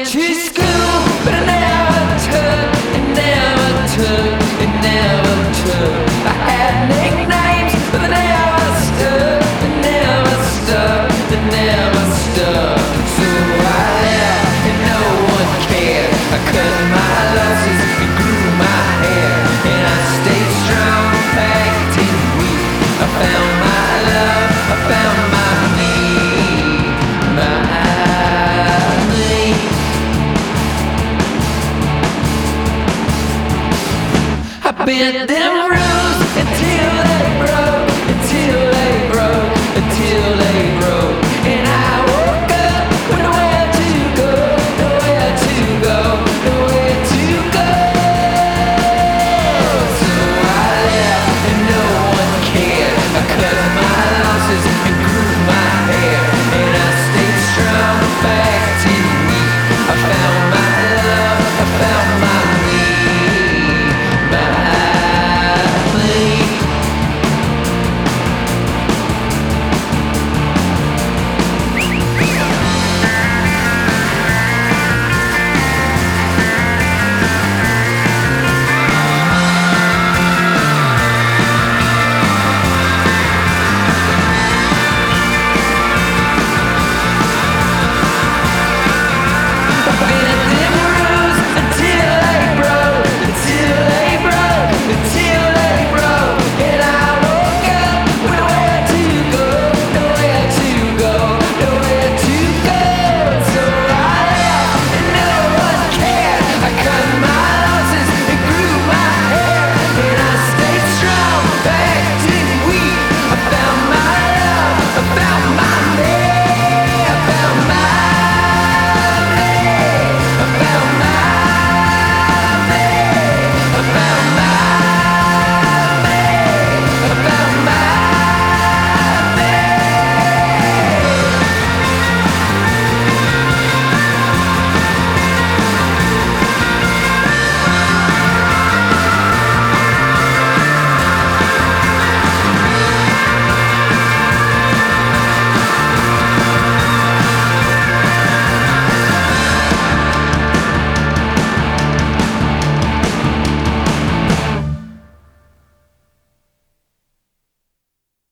to school, but it never took, it never took, it never took. I had nicknames, but they never stuck, they never stuck, they never stuck. So I left and no one cared. I cut my losses and grew my hair, and I stayed strong, packed and weak. I found my love, I found my me, my me. I bent them rules until they